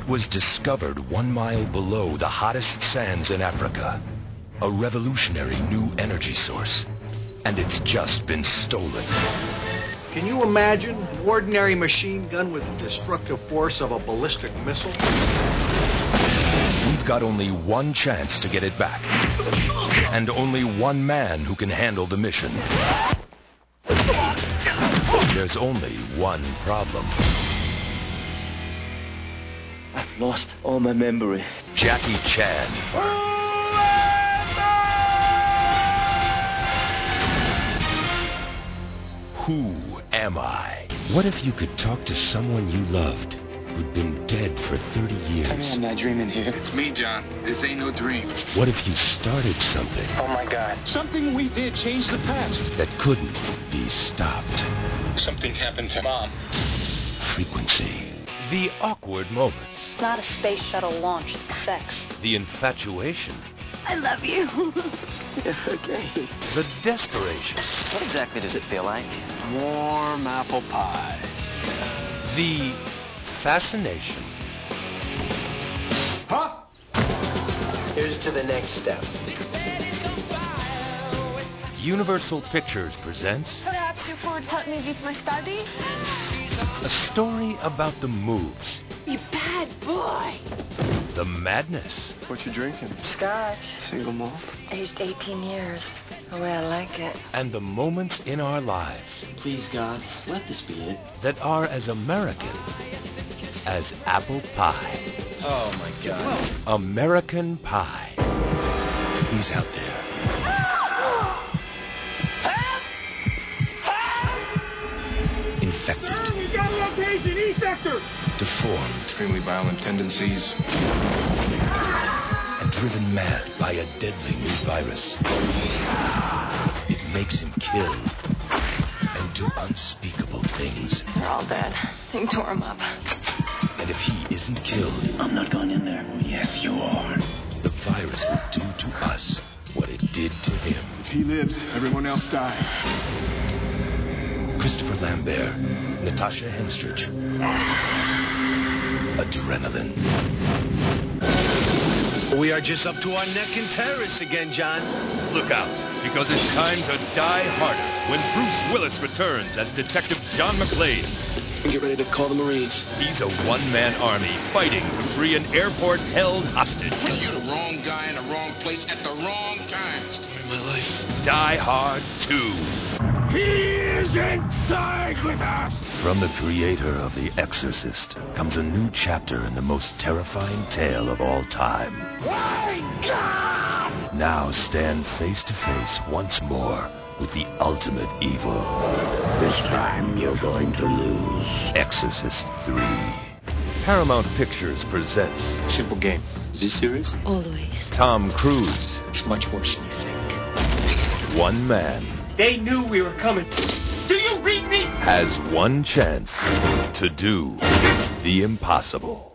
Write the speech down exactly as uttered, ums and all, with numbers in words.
It was discovered one mile below the hottest sands in Africa. A revolutionary new energy source. And it's just been stolen. Can you imagine an ordinary machine gun with the destructive force of a ballistic missile? We've got only one chance to get it back. And only one man who can handle the mission. There's only one problem. I've lost all my memory. Jackie Chan. Who am I? What if you could talk to someone you loved who'd been dead for thirty years? Tell me I'm not dreaming here. It's me, John. This ain't no dream. What if you started something? Oh my God. Something we did changed the past. That couldn't be stopped. Something happened to Mom. Frequency. The awkward moments. It's not a space shuttle launch, it's sex. The infatuation. I love you. Yeah, okay. The desperation. What exactly does it feel like? Warm apple pie. The fascination. Huh? Here's to the next step. Universal Pictures presents Perhaps you could help me with my study? a story about the moves, You bad boy. the madness, What you drinking? Scotch. Single malt? Aged eighteen years. The way I like it. and the moments in our lives Please, God, let this be it. that are as American as apple pie. Oh, my God. American Pie. He's out there. Infected. We got a location, E sector. Deformed. Extremely violent tendencies. And driven mad by a deadly new virus. It makes him kill and do unspeakable things. They're all dead. They tore him up. And if he isn't killed, I'm not going in there. Yes, you are. the virus will do to us what it did to him. If he lives, everyone else dies. Christopher Lambert, Natasha Henstridge. Adrenaline. We are just up to our neck in terrorists again, John. Look out, because it's time to die harder when Bruce Willis returns as Detective John McClane. Get ready to call the Marines. He's a one-man army fighting to free an airport-held hostage. You're the wrong guy in the wrong place at the wrong time. My life. Die Hard two. He is inside with us! From the creator of The Exorcist comes a new chapter in the most terrifying tale of all time. My God! Now stand face to face once more with the ultimate evil. This time you're going to lose. Exorcist three. Paramount Pictures presents Simple game. Is this serious? Always. Tom Cruise, It's much worse than you think. one man, They knew we were coming. Do you read me? has one chance to do the impossible.